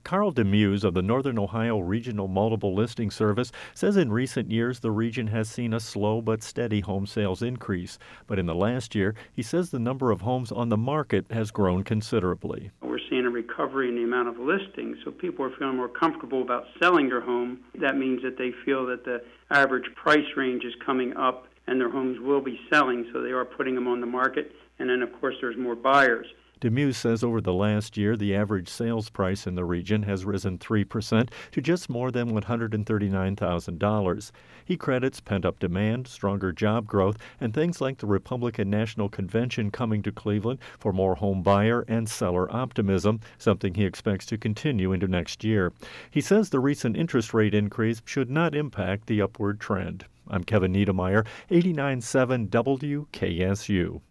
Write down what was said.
Carl Demuse of the Northern Ohio Regional Multiple Listing Service says in recent years the region has seen a slow but steady home sales increase. But in the last year, he says the number of homes on the market has grown considerably. We're seeing a recovery in the amount of listings, so people are feeling more comfortable about selling their home. That means that they feel that the average price range is coming up and their homes will be selling, so they are putting them on the market. And then, of course, there's more buyers. Demuse says over the last year, the average sales price in the region has risen 3% to just more than $139,000. He credits pent-up demand, stronger job growth, and things like the Republican National Convention coming to Cleveland for more home buyer and seller optimism, something he expects to continue into next year. He says the recent interest rate increase should not impact the upward trend. I'm Kevin Niedermeyer, 89.7 WKSU.